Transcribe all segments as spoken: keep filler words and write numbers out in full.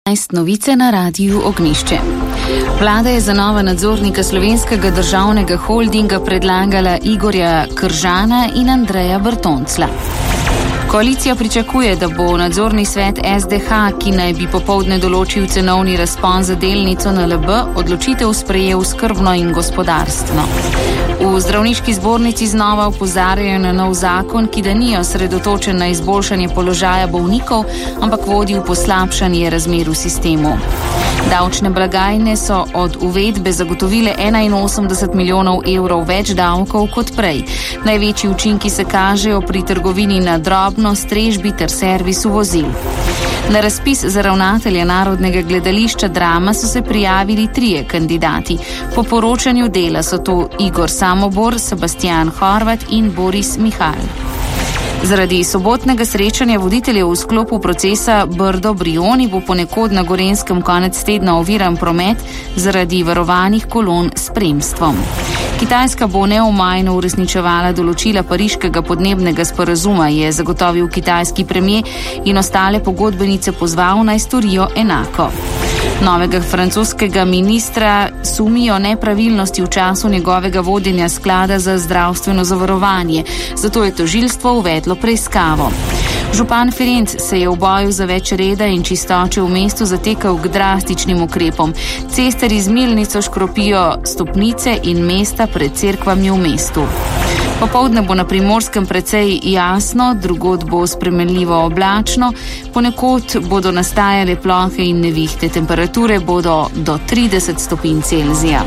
Novice na Radiu Ognjišče. Vlada je za nova nadzornika Slovenskega državnega holdinga predlagala Igorja Kržana in Andreja Bertonclja. Koalicija pričakuje, da bo nadzorni svet S D H, ki naj bi popoldne določil cenovni razpon za delnico N L B, odločitev sprejel skrbno in gospodarstveno. V zdravniški zbornici znova opozarjajo na nov zakon, ki da ni osredotočen na izboljšanje položaja bolnikov, ampak vodi v poslabšanje razmer v sistemu. Davčne blagajne so od uvedbe zagotovile enainosemdeset milijonov evrov več davkov kot prej. Največji učinki se kažejo pri trgovini na drobno, strežbi ter servisu vozil. Na razpis za ravnatelja Narodnega gledališča Drama so se prijavili trije kandidati. Po poročanju Dela so to Igor Samobor, Sebastian Horvat in Boris Mihal. Zaradi sobotnega srečanja voditeljev v sklopu procesa Brdo-Brioni bo ponekod na Gorenjskem konec tedna oviran promet zaradi varovanih kolon s spremstvom. Kitajska bo neomajno uresničevala določila pariškega podnebnega sporazuma, je zagotovil kitajski premier in ostale pogodbenice pozval naj storijo enako. Novega francoskega ministra sumijo nepravilnosti v času njegovega vodenja sklada za zdravstveno zavarovanje, zato je tožilstvo uvedlo preiskavo. Župan Ferenc se je v boju za več reda in čistoče v mestu zatekal k drastičnim ukrepom. Cestarji z milnico škropijo stopnice in mesta pred cerkvami v mestu. Popoldne bo na Primorskem precej jasno, drugod bo spremenljivo oblačno, ponekod bodo nastajale plohe in nevihte, temperature bodo do trideset stopinj Celzija.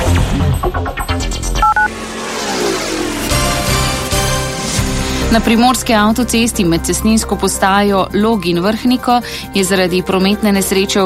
Na primorski avtocesti med cestninsko postajo Log in Vrhniko je zaradi prometne nesreče